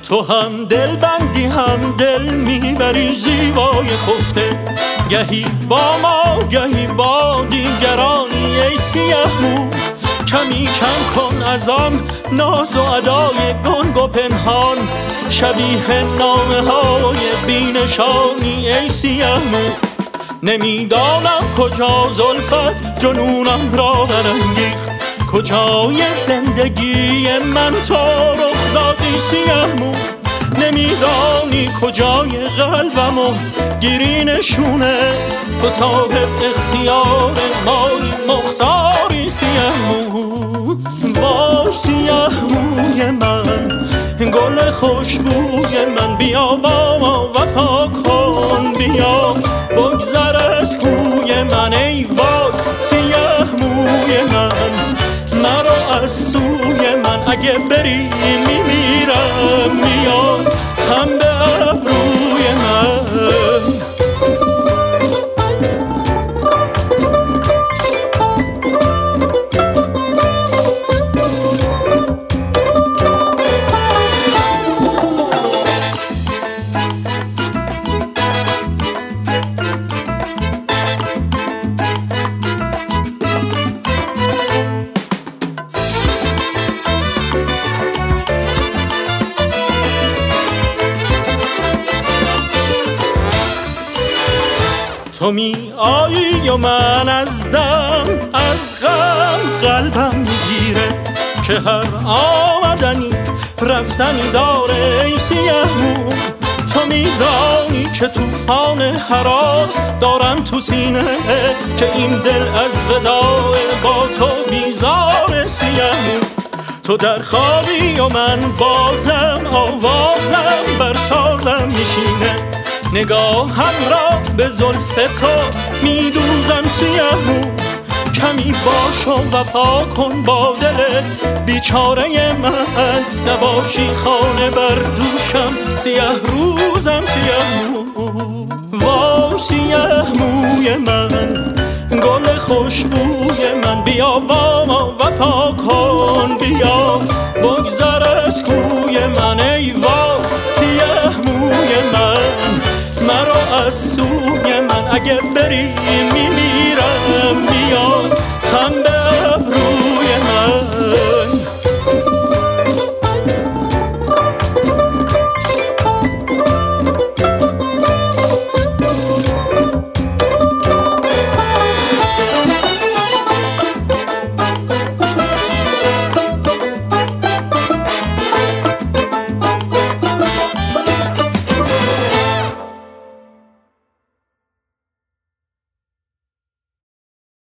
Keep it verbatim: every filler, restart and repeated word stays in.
تو هم دل بندی هم دل میبری زیبای خفته، گهی با ما گهی با دیگرانی ای سیه مو. کمی کم کن از آن ناز و ادای گنگ و پنهان، شبیه نامه های بینشانی ای سیه مو. نمیدانم کجا زلفت جنونم را برانگیخت، کجای زندگی من تو رخ دادی سیه مو. نمیدانی کجای قلبمو گیری نشونه، تو صاحب اختیار مایی مختاری سیه مو. وای سیه موی من، گل خوشبوی من، بیا با ما وفا کن، بیا بگذر از کوی من. ای وای سیه موی من، مرا از سوی من، اگه بری میمیرم، میاد خم به ابروی من. تو می آیی و من از دم از غم قلبم میگیره، که هر آمدنی رفتنی داره ای سیه مو. تو میدانی که توفان هراس دارم تو سینه، که این دل از وداع با تو بیزار سیه مو. تو در خوابی و من بازم آوازم بر سازم میشینه، نگاهم را به زلف تو میدوزم سیه مو. کمی باش و وفا کن با دل بیچاره من، نباشی خانه بر دوشم سیه روزم سیه مو. وای سیه موی من، گل خوشبوی من، بیا با ما وفا کن، بیا بگذر از کوی من. ای وای سیه موی من، مرا از سوی من، اگه بری میمیرم، بیا